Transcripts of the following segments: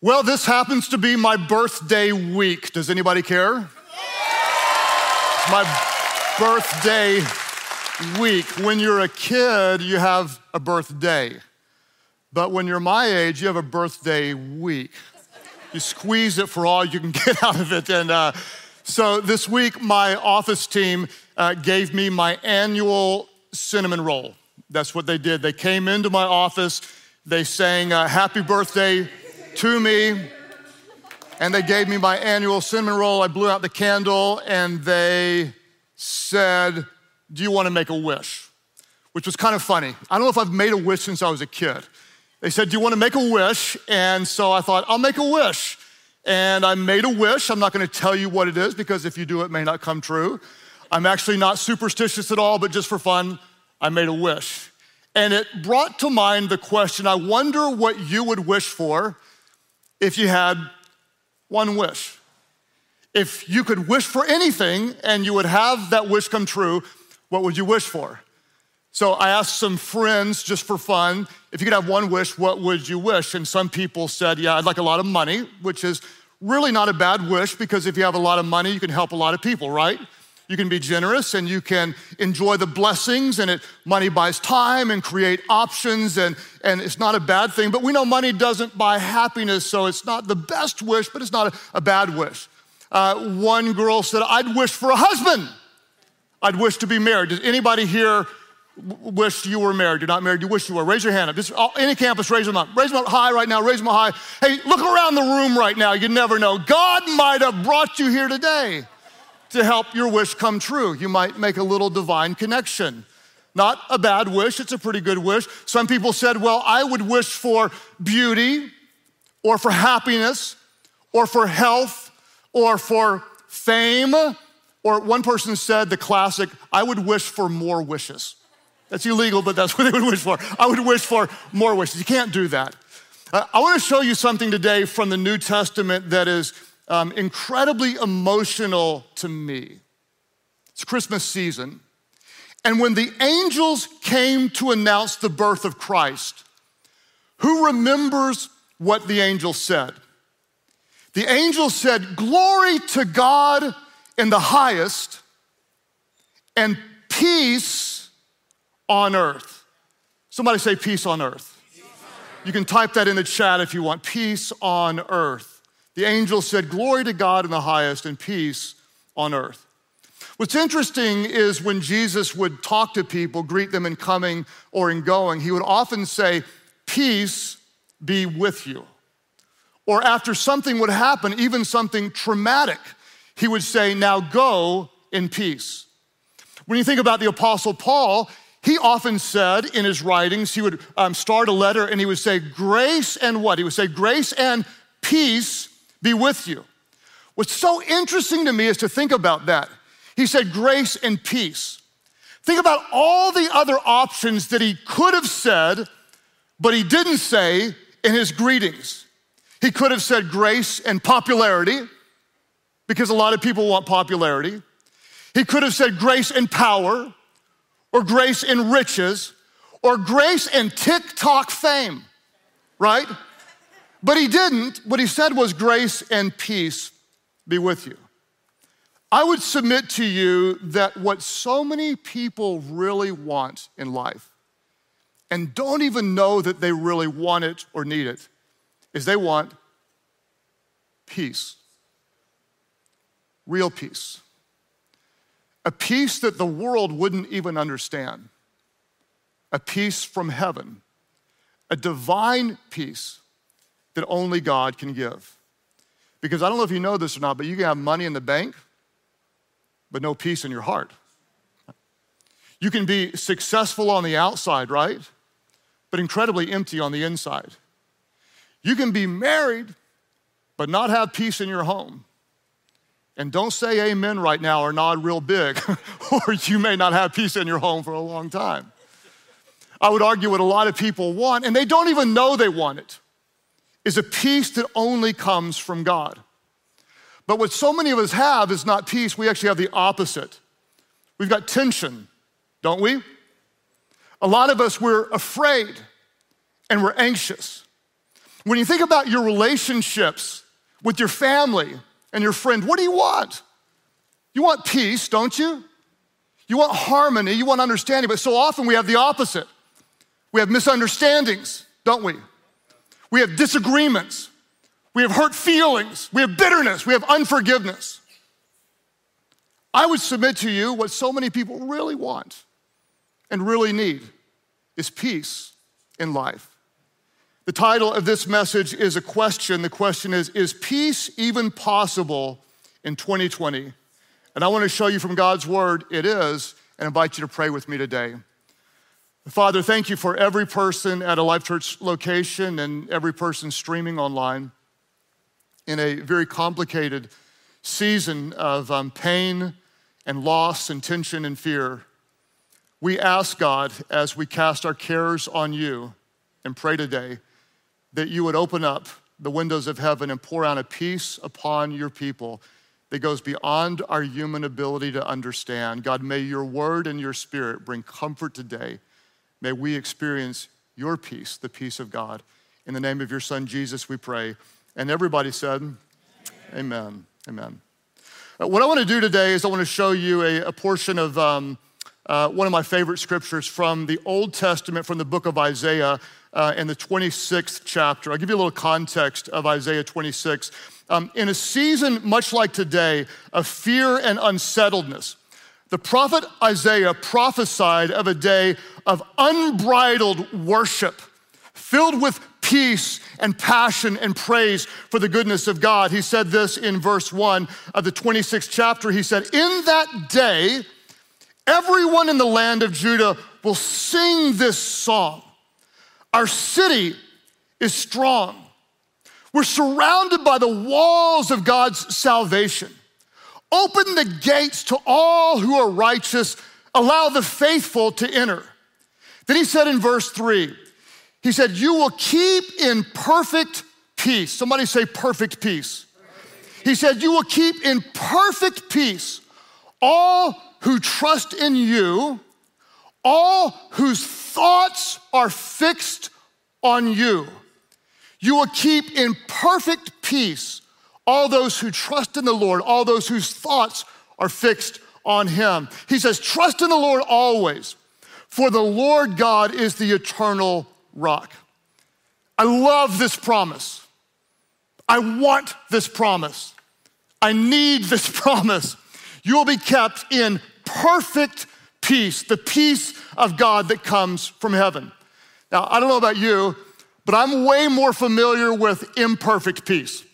Well, this happens to be my birthday week. Does anybody care? It's my birthday week. When you're a kid, you have a birthday. But when you're my age, you have a birthday week. You squeeze it for all you can get out of it. And so this week, my office team gave me my annual cinnamon roll. That's what they did. They came into my office, they sang happy birthday to me, and they gave me my annual cinnamon roll. I blew out the candle, and they said, do you want to make a wish? Which was kind of funny. I don't know if I've made a wish since I was a kid. They said, do you want to make a wish? And so I thought, I'll make a wish. And I made a wish. I'm not going to tell you what it is because if you do, it may not come true. I'm actually not superstitious at all, but just for fun, I made a wish. And it brought to mind the question, I wonder what you would wish for if you had one wish. If you could wish for anything and you would have that wish come true, what would you wish for? So I asked some friends just for fun, if you could have one wish, what would you wish? And some people said, yeah, I'd like a lot of money, which is really not a bad wish because if you have a lot of money, you can help a lot of people, right? You can be generous and you can enjoy the blessings and money buys time and create options and it's not a bad thing. But we know money doesn't buy happiness, so it's not the best wish, but it's not a bad wish. One girl said, I'd wish for a husband. I'd wish to be married. Does anybody here wish you were married? You're not married, you wish you were. Raise your hand up. Just any campus, raise them up. Raise them up high right now, raise them up high. Hey, look around the room right now. You never know. God might have brought you here today to help your wish come true. You might make a little divine connection. Not a bad wish, it's a pretty good wish. Some people said, well, I would wish for beauty or for happiness or for health or for fame. Or one person said the classic, I would wish for more wishes. That's illegal, but that's what they would wish for. I would wish for more wishes. You can't do that. I want to show you something today from the New Testament that is incredibly emotional to me. It's Christmas season. And when the angels came to announce the birth of Christ, who remembers what the angel said? The angel said, glory to God in the highest and peace on earth. Somebody say peace on earth. You can type that in the chat if you want, peace on earth. The angel said, glory to God in the highest and peace on earth. What's interesting is when Jesus would talk to people, greet them in coming or in going, he would often say, peace be with you. Or after something would happen, even something traumatic, he would say, now go in peace. When you think about the Apostle Paul, he often said in his writings, he would start a letter and he would say, grace and what? He would say, grace and peace be with you. What's so interesting to me is to think about that. He said grace and peace. Think about all the other options that he could have said, but he didn't say in his greetings. He could have said grace and popularity, because a lot of people want popularity. He could have said grace and power, or grace and riches, or grace and TikTok fame, right? But he didn't. What he said was grace and peace be with you. I would submit to you that what so many people really want in life and don't even know that they really want it or need it is they want peace. Real peace. A peace that the world wouldn't even understand. A peace from heaven. A divine peace that only God can give. Because I don't know if you know this or not, but you can have money in the bank, but no peace in your heart. You can be successful on the outside, right? But incredibly empty on the inside. You can be married, but not have peace in your home. And don't say amen right now or nod real big, or you may not have peace in your home for a long time. I would argue what a lot of people want, and they don't even know they want it, is a peace that only comes from God. But what so many of us have is not peace, we actually have the opposite. We've got tension, don't we? A lot of us, we're afraid and we're anxious. When you think about your relationships with your family and your friend, what do you want? You want peace, don't you? You want harmony, you want understanding, but so often we have the opposite. We have misunderstandings, don't we? We have disagreements. We have hurt feelings. We have bitterness. We have unforgiveness. I would submit to you what so many people really want and really need is peace in life. The title of this message is a question. The question is peace even possible in 2020? And I want to show you from God's word it is, and invite you to pray with me today. Father, thank you for every person at a Life Church location and every person streaming online in a very complicated season of pain and loss and tension and fear. We ask, God, as we cast our cares on you and pray today, that you would open up the windows of heaven and pour out a peace upon your people that goes beyond our human ability to understand. God, may your word and your spirit bring comfort today. May we experience your peace, the peace of God. In the name of your son, Jesus, we pray. And everybody said, amen, amen. What I want to do today is I want to show you a portion of one of my favorite scriptures from the Old Testament, from the book of Isaiah in the 26th chapter. I'll give you a little context of Isaiah 26. In a season much like today of fear and unsettledness, the prophet Isaiah prophesied of a day of unbridled worship, filled with peace and passion and praise for the goodness of God. He said this in verse 1 of the 26th chapter. He said, in that day, everyone in the land of Judah will sing this song. Our city is strong. We're surrounded by the walls of God's salvation. Open the gates to all who are righteous. Allow the faithful to enter. Then he said in verse 3, he said, you will keep in perfect peace. Somebody say perfect peace. He said, you will keep in perfect peace all who trust in you, all whose thoughts are fixed on you. You will keep in perfect peace all those who trust in the Lord, all those whose thoughts are fixed on him. He says, trust in the Lord always, for the Lord God is the eternal rock. I love this promise. I want this promise. I need this promise. You will be kept in perfect peace, the peace of God that comes from heaven. Now, I don't know about you, but I'm way more familiar with imperfect peace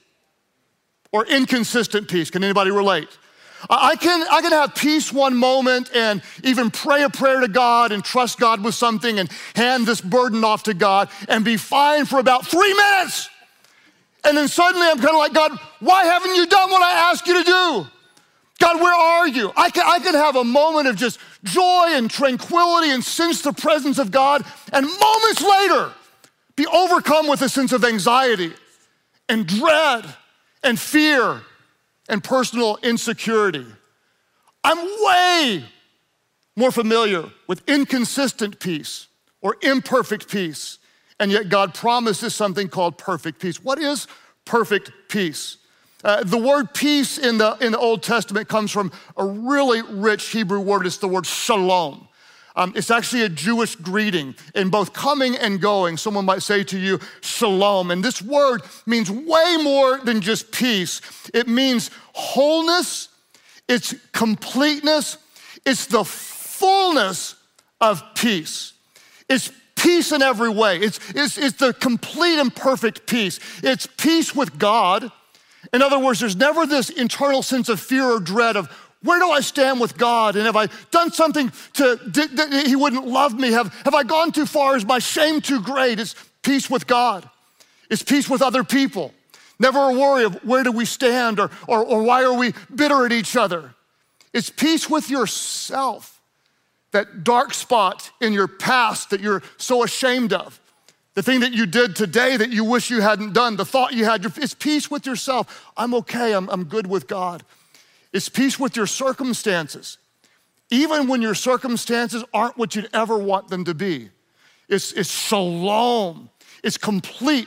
or inconsistent peace. Can anybody relate? I can have peace one moment and even pray a prayer to God and trust God with something and hand this burden off to God and be fine for about 3 minutes. And then suddenly I'm kind of like, God, why haven't you done what I asked you to do? God, where are you? I can have a moment of just joy and tranquility and sense the presence of God, and moments later be overcome with a sense of anxiety and dread and fear and personal insecurity. I'm way more familiar with inconsistent peace or imperfect peace, and yet God promises something called perfect peace. What is perfect peace? The word peace in the Old Testament comes from a really rich Hebrew word. It's the word shalom. It's actually a Jewish greeting. In both coming and going, someone might say to you, shalom. And this word means way more than just peace. It means wholeness, it's completeness, it's the fullness of peace. It's peace in every way. It's the complete and perfect peace. It's peace with God. In other words, there's never this internal sense of fear or dread of, where do I stand with God? And have I done something that he wouldn't love me? Have I gone too far? Is my shame too great? It's peace with God. It's peace with other people. Never a worry of where do we stand or why are we bitter at each other. It's peace with yourself, that dark spot in your past that you're so ashamed of. The thing that you did today that you wish you hadn't done, the thought you had, it's peace with yourself. I'm okay, I'm good with God. It's peace with your circumstances, even when your circumstances aren't what you'd ever want them to be. It's shalom. It's complete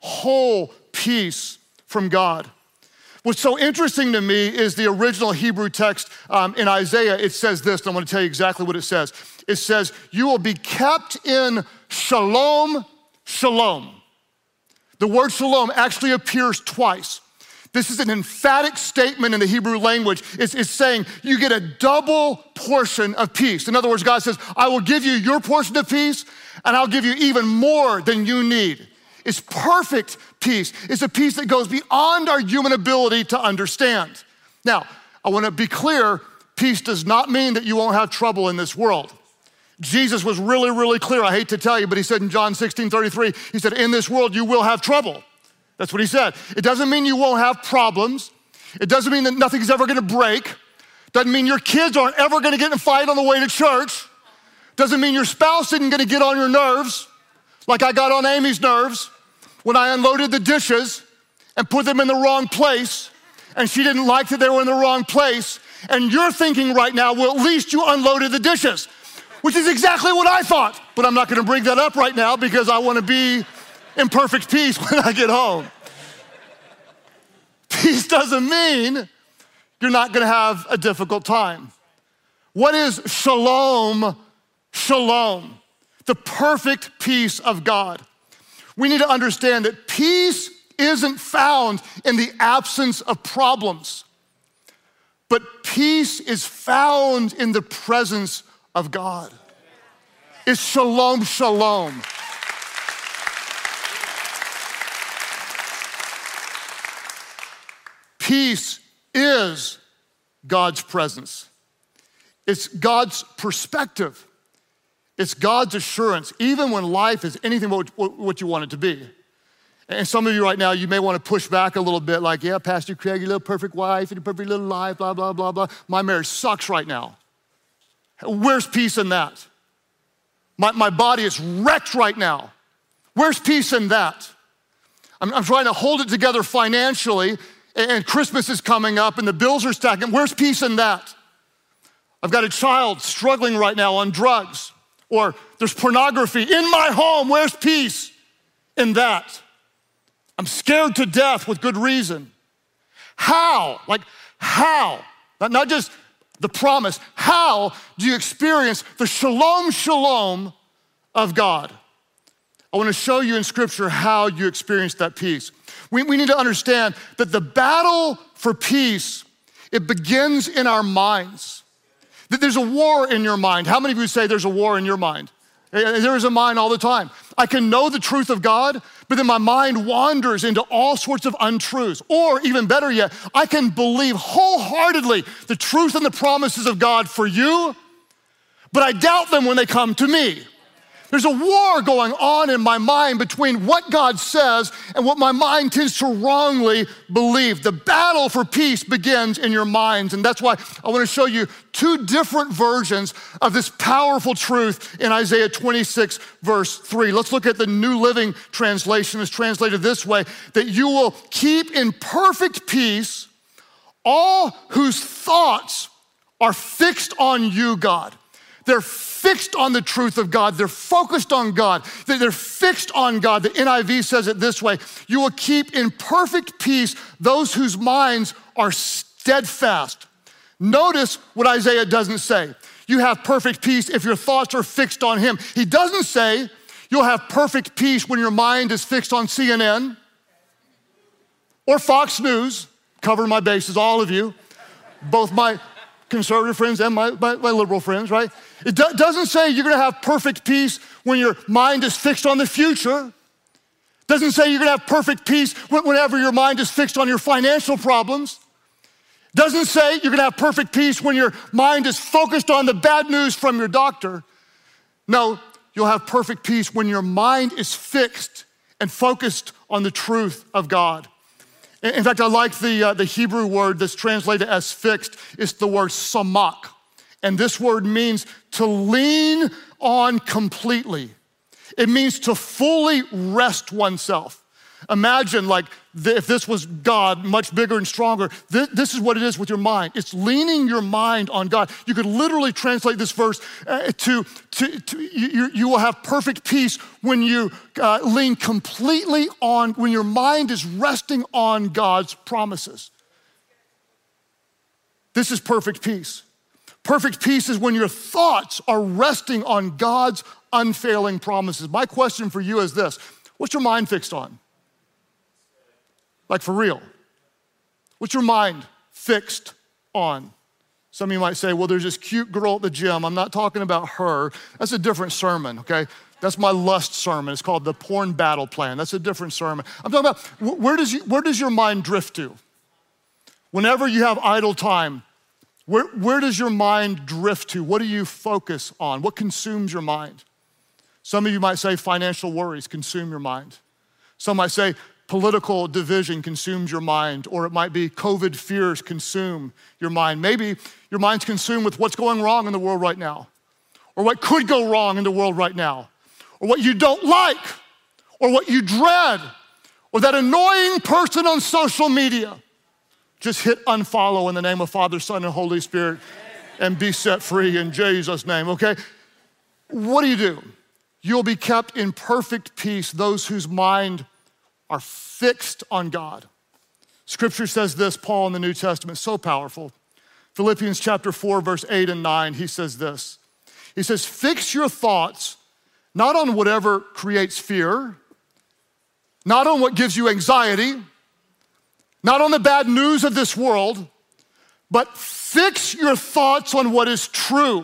whole peace from God. What's so interesting to me is the original Hebrew text in Isaiah. It says this, and I'm gonna tell you exactly what it says. It says, you will be kept in shalom, shalom. The word shalom actually appears twice. This is an emphatic statement in the Hebrew language. It's saying you get a double portion of peace. In other words, God says, I will give you your portion of peace, and I'll give you even more than you need. It's perfect peace. It's a peace that goes beyond our human ability to understand. Now, I wanna be clear, peace does not mean that you won't have trouble in this world. Jesus was really, really clear. I hate to tell you, but he said in John 16:33, he said, in this world you will have trouble. That's what he said. It doesn't mean you won't have problems. It doesn't mean that nothing's ever gonna break. Doesn't mean your kids aren't ever gonna get in a fight on the way to church. Doesn't mean your spouse isn't gonna get on your nerves, like I got on Amy's nerves when I unloaded the dishes and put them in the wrong place, and she didn't like that they were in the wrong place, and you're thinking right now, well, at least you unloaded the dishes, which is exactly what I thought. But I'm not gonna bring that up right now because I wanna be in perfect peace when I get home. Peace doesn't mean you're not gonna have a difficult time. What is shalom? Shalom, the perfect peace of God. We need to understand that peace isn't found in the absence of problems, but peace is found in the presence of God. It's shalom, shalom. Peace is God's presence. It's God's perspective. It's God's assurance, even when life is anything but what you want it to be. And some of you right now, you may want to push back a little bit like, yeah, Pastor Craig, your little perfect wife and your perfect little life, blah, blah, blah, blah. My marriage sucks right now. Where's peace in that? My body is wrecked right now. Where's peace in that? I'm trying to hold it together financially, and Christmas is coming up and the bills are stacking. Where's peace in that? I've got a child struggling right now on drugs, or there's pornography in my home. Where's peace in that? I'm scared to death with good reason. How? Like how? Not just the promise. How do you experience the shalom, shalom of God? I want to show you in scripture how you experience that peace. We need to understand that the battle for peace, it begins in our minds. That there's a war in your mind. How many of you say there's a war in your mind? There is a mind all the time. I can know the truth of God, but then my mind wanders into all sorts of untruths. Or even better yet, I can believe wholeheartedly the truth and the promises of God for you, but I doubt them when they come to me. There's a war going on in my mind between what God says and what my mind tends to wrongly believe. The battle for peace begins in your minds, and that's why I want to show you two different versions of this powerful truth in Isaiah 26, verse 3. Let's look at the New Living Translation. It's translated this way, that you will keep in perfect peace all whose thoughts are fixed on you, God. They're fixed on the truth of God. They're focused on God. They're fixed on God. The NIV says it this way: you will keep in perfect peace those whose minds are steadfast. Notice what Isaiah doesn't say. You have perfect peace if your thoughts are fixed on him. He doesn't say you'll have perfect peace when your mind is fixed on CNN or Fox News. Cover my bases, all of you, both my conservative friends and my liberal friends, right? It doesn't say you're gonna have perfect peace when your mind is fixed on the future. Doesn't say you're gonna have perfect peace whenever your mind is fixed on your financial problems. Doesn't say you're gonna have perfect peace when your mind is focused on the bad news from your doctor. No, you'll have perfect peace when your mind is fixed and focused on the truth of God. In fact, I like the Hebrew word that's translated as fixed. It's the word samak. And this word means to lean on completely. It means to fully rest oneself. Imagine if this was God, much bigger and stronger. This is what it is with your mind. It's leaning your mind on God. You could literally translate this verse you will have perfect peace when you lean completely on, when your mind is resting on God's promises. This is perfect peace. Perfect peace is when your thoughts are resting on God's unfailing promises. My question for you is this: what's your mind fixed on? Like for real. What's your mind fixed on? Some of you might say, well, there's this cute girl at the gym. I'm not talking about her. That's a different sermon, okay? That's my lust sermon. It's called the porn battle plan. That's a different sermon. I'm talking about where does your mind drift to? Whenever you have idle time, where does your mind drift to? What do you focus on? What consumes your mind? Some of you might say financial worries consume your mind. Some might say political division consumes your mind, or it might be COVID fears consume your mind. Maybe your mind's consumed with what's going wrong in the world right now, or what could go wrong in the world right now, or what you don't like, or what you dread, or that annoying person on social media. Just hit unfollow in the name of Father, Son, and Holy Spirit and be set free in Jesus' name, okay? What do? You'll be kept in perfect peace, those whose mind are fixed on God. Scripture says this, Paul in the New Testament, so powerful. Philippians chapter 4, verse 8 and 9, he says this. He says, fix your thoughts not on whatever creates fear, not on what gives you anxiety, not on the bad news of this world, but fix your thoughts on what is true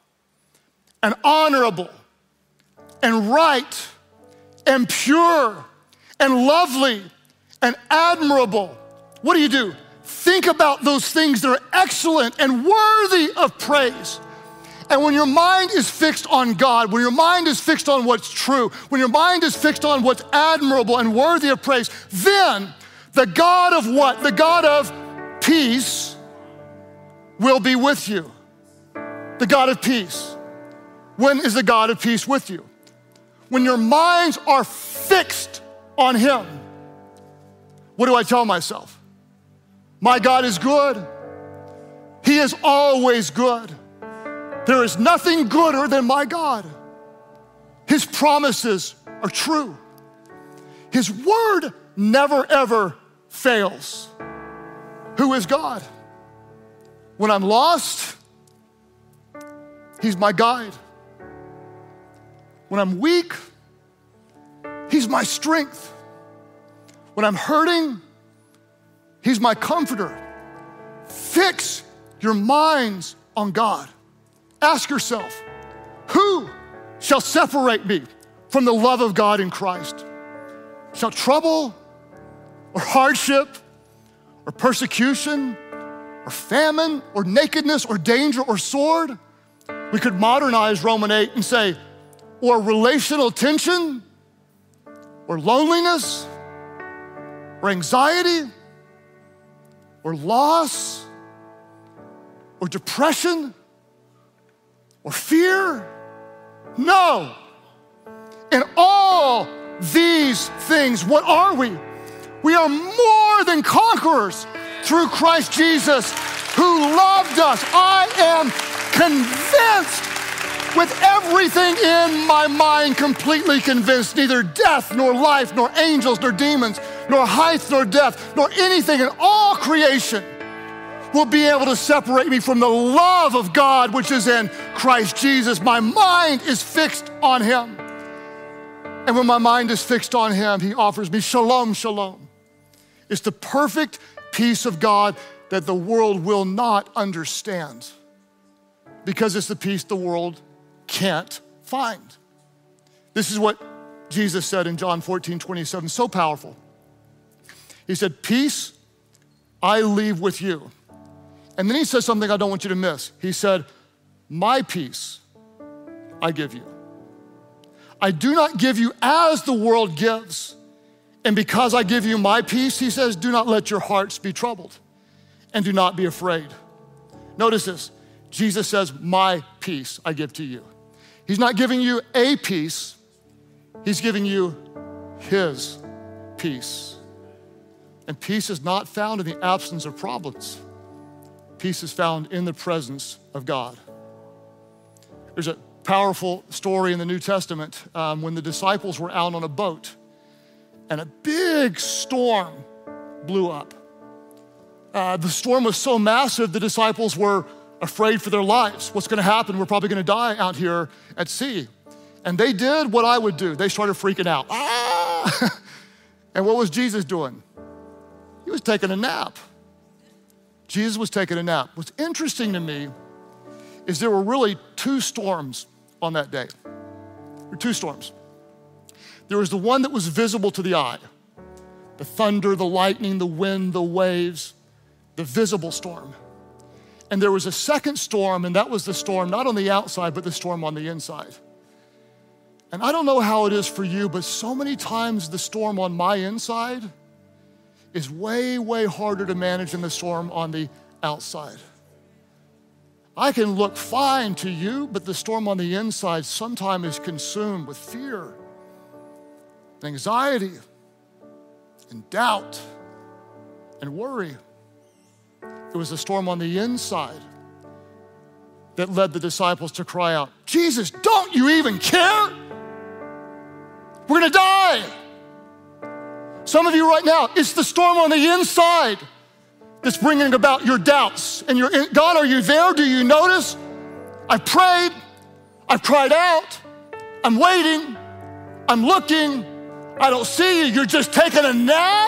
and honorable and right and pure and lovely and admirable. What do? Think about those things that are excellent and worthy of praise. And when your mind is fixed on God, when your mind is fixed on what's true, when your mind is fixed on what's admirable and worthy of praise, then the God of what? The God of peace will be with you. The God of peace. When is the God of peace with you? When your minds are fixed on Him. What do I tell myself? My God is good. He is always good. There is nothing gooder than my God. His promises are true. His word never ever fails. Who is God? When I'm lost, He's my guide. When I'm weak, He's my strength. When I'm hurting, He's my comforter. Fix your minds on God. Ask yourself, who shall separate me from the love of God in Christ? Shall trouble or hardship or persecution or famine or nakedness or danger or sword? We could modernize Romans 8 and say, or relational tension or loneliness or anxiety or loss or depression or fear? No. In all these things, what are we? We are more than conquerors through Christ Jesus who loved us. I am convinced with everything in my mind, completely convinced, neither death nor life nor angels nor demons nor height nor depth nor anything in all creation will be able to separate me from the love of God which is in Christ Jesus. My mind is fixed on Him. And when my mind is fixed on Him, He offers me shalom, shalom. It's the perfect peace of God that the world will not understand because it's the peace the world can't find. This is what Jesus said in John 14:27, so powerful. He said, peace I leave with you. And then He says something I don't want you to miss. He said, my peace I give you. I do not give you as the world gives. And because I give you my peace, He says, do not let your hearts be troubled and do not be afraid. Notice this. Jesus says, my peace I give to you. He's not giving you a peace. He's giving you His peace. And peace is not found in the absence of problems. Peace is found in the presence of God. There's a powerful story in the New Testament when the disciples were out on a boat and a big storm blew up. The storm was so massive, the disciples were afraid for their lives. What's gonna happen? We're probably gonna die out here at sea. And they did what I would do. They started freaking out. Ah! And what was Jesus doing? He was taking a nap. Jesus was taking a nap. What's interesting to me is there were really two storms on that day. There were two storms. There was the one that was visible to the eye, the thunder, the lightning, the wind, the waves, the visible storm. And there was a second storm, and that was the storm not on the outside, but the storm on the inside. And I don't know how it is for you, but so many times the storm on my inside is way, way harder to manage than the storm on the outside. I can look fine to you, but the storm on the inside sometimes is consumed with fear, and anxiety, and doubt, and worry. It was the storm on the inside that led the disciples to cry out, Jesus, don't you even care? We're gonna die. Some of you right now, it's the storm on the inside that's bringing about your doubts. And God, are you there? Do you notice? I prayed, I've cried out, I'm waiting, I'm looking, I don't see you, you're just taking a nap.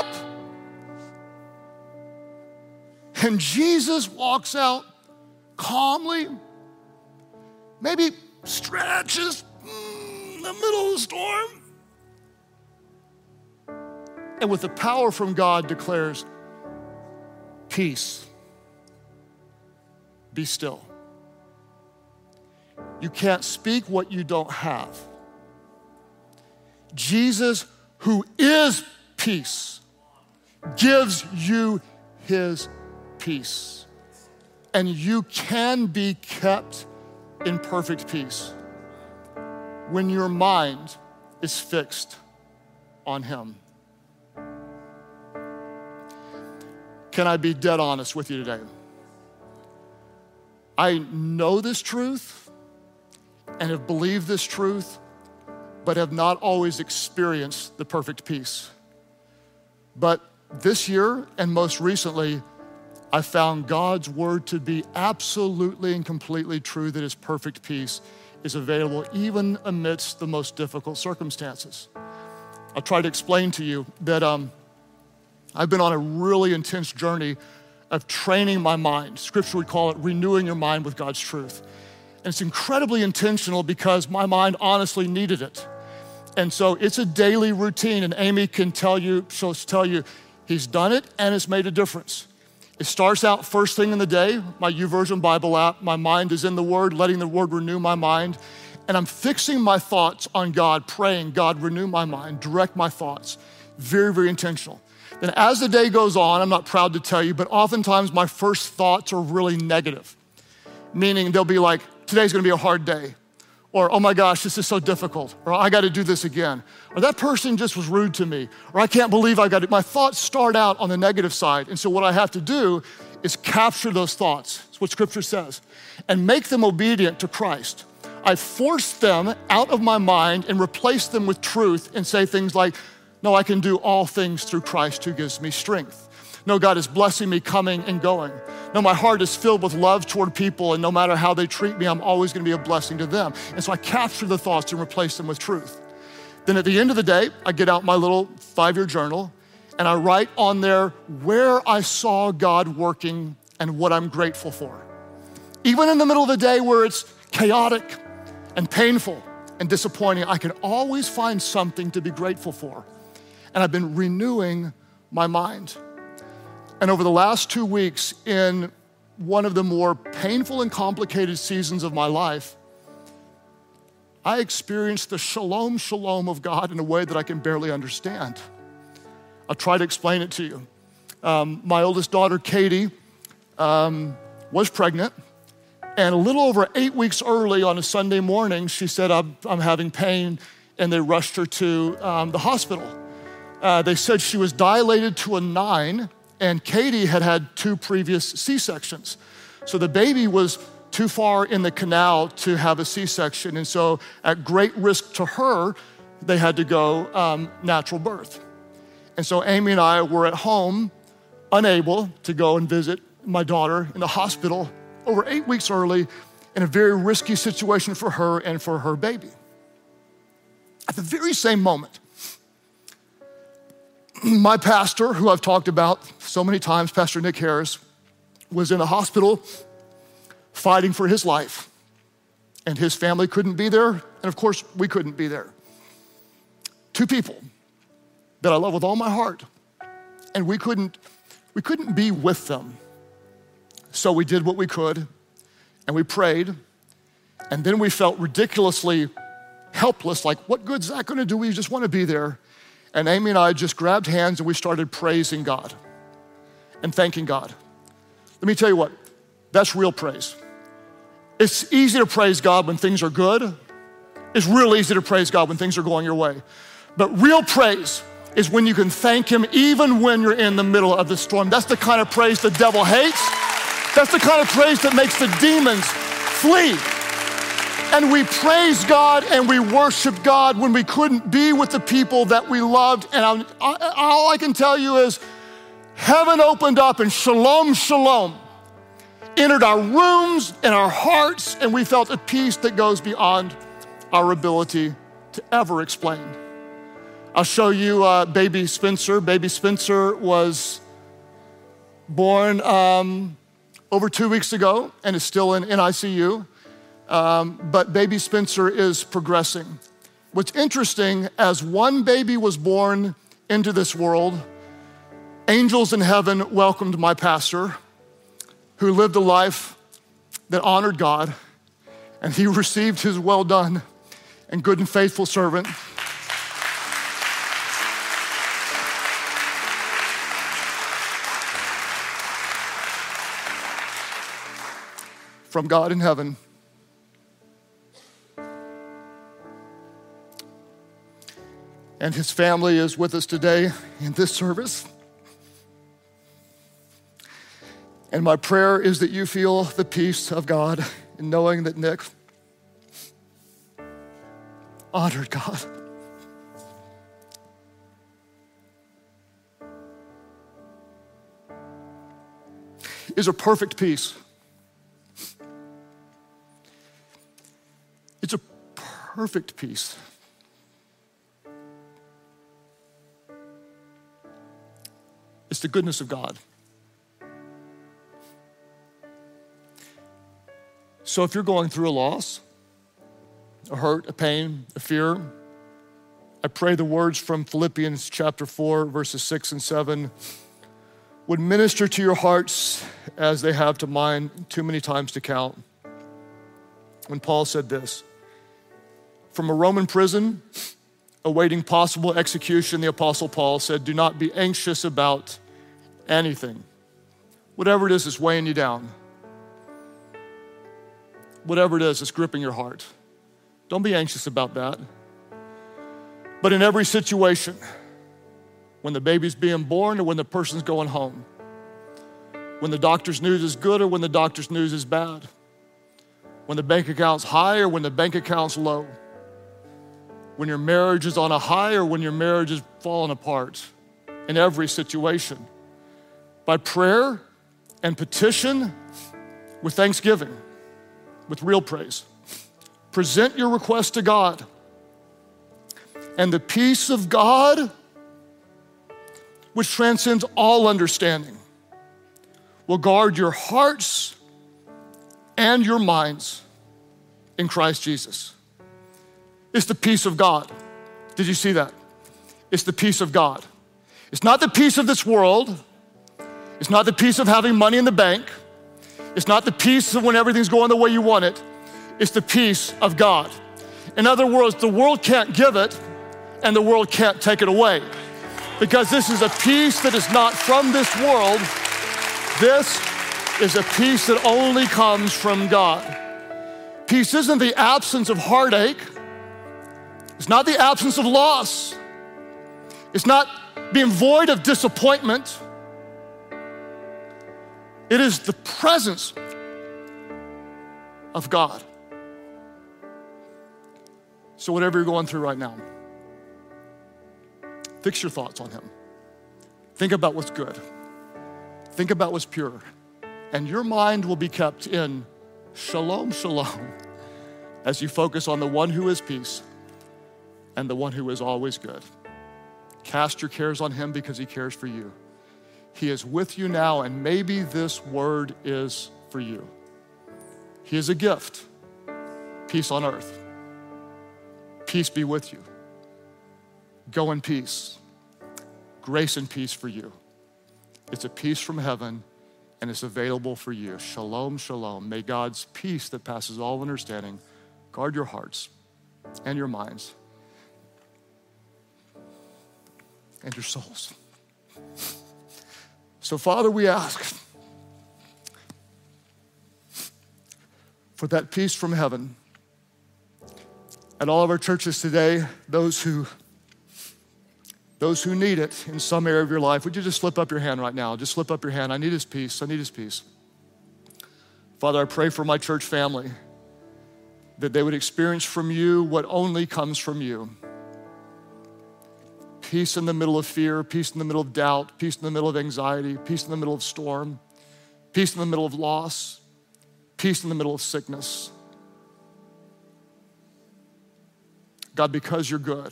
And Jesus walks out calmly, maybe stretches in the middle of the storm, and with the power from God declares, peace, be still. You can't speak what you don't have. Jesus, who is peace, gives you his peace. And you can be kept in perfect peace when your mind is fixed on him. Can I be dead honest with you today? I know this truth and have believed this truth, but have not always experienced the perfect peace. But this year and most recently, I found God's word to be absolutely and completely true, that his perfect peace is available even amidst the most difficult circumstances. I'll try to explain to you that I've been on a really intense journey of training my mind. Scripture would call it renewing your mind with God's truth. And it's incredibly intentional because my mind honestly needed it. And so it's a daily routine, and Amy can tell you, he's done it and it's made a difference. It starts out first thing in the day, my YouVersion Bible app, my mind is in the Word, letting the Word renew my mind. And I'm fixing my thoughts on God, praying, God, renew my mind, direct my thoughts. Very, very intentional. Then as the day goes on, I'm not proud to tell you, but oftentimes my first thoughts are really negative, meaning they'll be like, today's gonna be a hard day, or oh my gosh, this is so difficult, or I gotta do this again, or that person just was rude to me, or I can't believe I got it. My thoughts start out on the negative side, and so what I have to do is capture those thoughts, that's what Scripture says, and make them obedient to Christ. I force them out of my mind and replace them with truth and say things like, no, I can do all things through Christ who gives me strength. No, God is blessing me coming and going. No, my heart is filled with love toward people, and no matter how they treat me, I'm always gonna be a blessing to them. And so I capture the thoughts and replace them with truth. Then at the end of the day, I get out my little 5-year journal and I write on there where I saw God working and what I'm grateful for. Even in the middle of the day where it's chaotic and painful and disappointing, I can always find something to be grateful for. And I've been renewing my mind. And over the last 2 weeks, in one of the more painful and complicated seasons of my life, I experienced the shalom, shalom of God in a way that I can barely understand. I'll try to explain it to you. My oldest daughter, Katie, was pregnant. And a little over 8 weeks early on a Sunday morning, she said, I'm having pain, and they rushed her to the hospital. They said she was dilated to a 9, and Katie had had 2 previous C-sections. So the baby was too far in the canal to have a C-section, and so at great risk to her, they had to go natural birth. And so Amy and I were at home, unable to go and visit my daughter in the hospital over 8 weeks early, in a very risky situation for her and for her baby. At the very same moment, my pastor, who I've talked about so many times, Pastor Nick Harris, was in a hospital fighting for his life. And his family couldn't be there, and of course, we couldn't be there. 2 people that I love with all my heart, and we couldn't be with them. So we did what we could, and we prayed, and then we felt ridiculously helpless, like, what good is that gonna do? We just wanna be there. And Amy and I just grabbed hands and we started praising God and thanking God. Let me tell you what, that's real praise. It's easy to praise God when things are good. It's real easy to praise God when things are going your way. But real praise is when you can thank Him even when you're in the middle of the storm. That's the kind of praise the devil hates. That's the kind of praise that makes the demons flee. And we praise God and we worship God when we couldn't be with the people that we loved. And all I can tell you is heaven opened up and shalom, shalom entered our rooms and our hearts, and we felt a peace that goes beyond our ability to ever explain. I'll show you baby Spencer. Baby Spencer was born over 2 weeks ago and is still in ICU. But baby Spencer is progressing. What's interesting, as one baby was born into this world, angels in heaven welcomed my pastor, who lived a life that honored God, and he received his well done and good and faithful servant. From God in heaven. And his family is with us today in this service. And my prayer is that you feel the peace of God in knowing that Nick honored God. Is a perfect peace. It's a perfect peace. It's the goodness of God. So if you're going through a loss, a hurt, a pain, a fear, I pray the words from Philippians chapter 4, verses 6 and 7 would minister to your hearts as they have to mine too many times to count. When Paul said this, from a Roman prison, awaiting possible execution, the Apostle Paul said, do not be anxious about anything. Whatever it is that's weighing you down, whatever it is that's gripping your heart, don't be anxious about that. But in every situation, when the baby's being born or when the person's going home, when the doctor's news is good or when the doctor's news is bad, when the bank account's high or when the bank account's low, when your marriage is on a high or when your marriage is falling apart, in every situation, by prayer and petition with thanksgiving, with real praise, present your request to God, and the peace of God, which transcends all understanding, will guard your hearts and your minds in Christ Jesus. It's the peace of God. Did you see that? It's the peace of God. It's not the peace of this world. It's not the peace of having money in the bank. It's not the peace of when everything's going the way you want it. It's the peace of God. In other words, the world can't give it and the world can't take it away, because this is a peace that is not from this world. This is a peace that only comes from God. Peace isn't the absence of heartache. It's not the absence of loss. It's not being void of disappointment. It is the presence of God. So whatever you're going through right now, fix your thoughts on him. Think about what's good. Think about what's pure. And your mind will be kept in shalom, shalom, as you focus on the one who is peace and the one who is always good. Cast your cares on him because he cares for you. He is with you now, and maybe this word is for you. He is a gift. Peace on earth. Peace be with you. Go in peace. Grace and peace for you. It's a peace from heaven, and it's available for you. Shalom, shalom. May God's peace that passes all understanding guard your hearts and your minds and your souls. So, Father, we ask for that peace from heaven at all of our churches today, those who need it in some area of your life. Would you just slip up your hand right now? Just slip up your hand. I need his peace. I need his peace. Father, I pray for my church family that they would experience from you what only comes from you. Peace in the middle of fear, peace in the middle of doubt, peace in the middle of anxiety, peace in the middle of storm, peace in the middle of loss, peace in the middle of sickness. God, because you're good,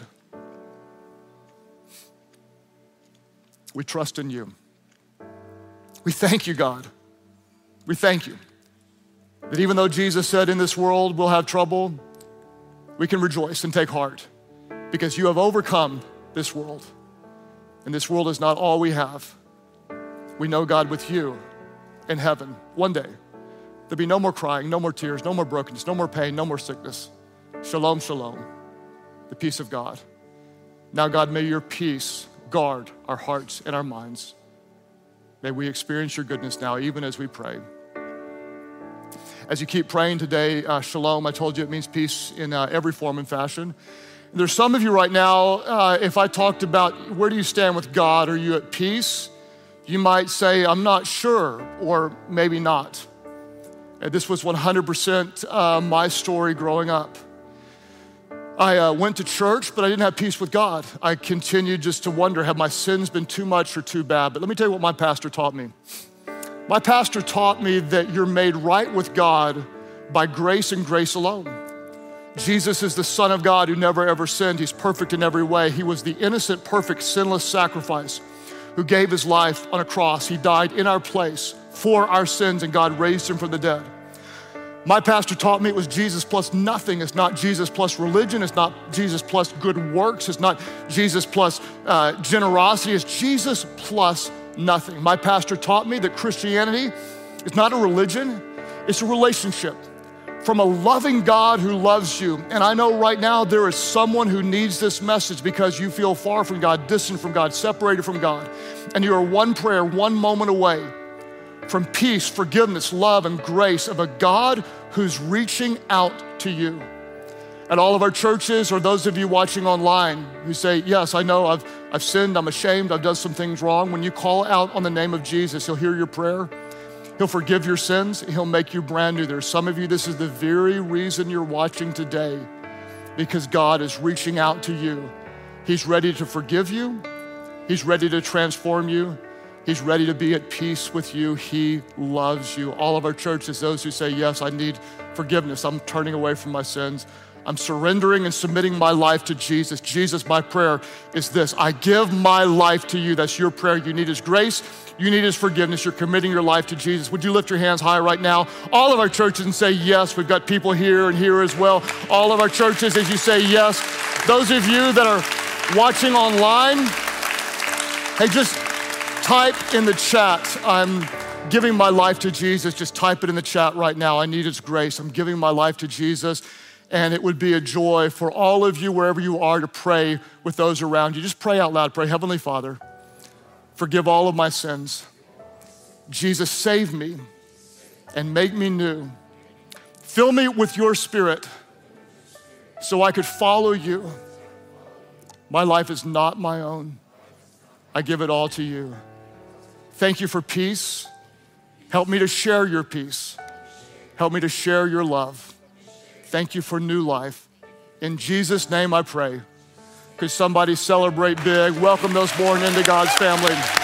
we trust in you. We thank you, God. We thank you that even though Jesus said in this world we'll have trouble, we can rejoice and take heart because you have overcome this world. And this world is not all we have. We know, God, with you in heaven, one day, there'll be no more crying, no more tears, no more brokenness, no more pain, no more sickness. Shalom, shalom, the peace of God. Now, God, may your peace guard our hearts and our minds. May we experience your goodness now, even as we pray. As you keep praying today, shalom, I told you it means peace in every form and fashion. There's some of you right now, if I talked about where do you stand with God, are you at peace? You might say, I'm not sure, or maybe not. This was 100% my story growing up. I went to church, but I didn't have peace with God. I continued just to wonder, have my sins been too much or too bad? But let me tell you what my pastor taught me. My pastor taught me that you're made right with God by grace and grace alone. Jesus is the Son of God who never ever sinned. He's perfect in every way. He was the innocent, perfect, sinless sacrifice who gave his life on a cross. He died in our place for our sins, and God raised him from the dead. My pastor taught me it was Jesus plus nothing. It's not Jesus plus religion. It's not Jesus plus good works. It's not Jesus plus generosity. It's Jesus plus nothing. My pastor taught me that Christianity is not a religion. It's a relationship from a loving God who loves you. And I know right now there is someone who needs this message because you feel far from God, distant from God, separated from God. And you are one prayer, one moment away from peace, forgiveness, love, and grace of a God who's reaching out to you. At all of our churches, or those of you watching online who say, yes, I know I've sinned, I'm ashamed, I've done some things wrong. When you call out on the name of Jesus, he'll hear your prayer. He'll forgive your sins. He'll make you brand new. There's some of you, this is the very reason you're watching today, because God is reaching out to you. He's ready to forgive you. He's ready to transform you. He's ready to be at peace with you. He loves you. All of our churches, those who say, yes, I need forgiveness. I'm turning away from my sins. I'm surrendering and submitting my life to Jesus. Jesus, my prayer is this: I give my life to you. That's your prayer. You need his grace. You need his forgiveness. You're committing your life to Jesus. Would you lift your hands high right now? All of our churches, and say yes. We've got people here and here as well. All of our churches, as you say yes. Those of you that are watching online, hey, just type in the chat, I'm giving my life to Jesus. Just type it in the chat right now. I need his grace. I'm giving my life to Jesus. And it would be a joy for all of you, wherever you are, to pray with those around you. Just pray out loud. Pray, Heavenly Father, forgive all of my sins. Jesus, save me and make me new. Fill me with your Spirit so I could follow you. My life is not my own. I give it all to you. Thank you for peace. Help me to share your peace. Help me to share your love. Thank you for new life. In Jesus' name I pray. Could somebody celebrate big? Welcome those born into God's family.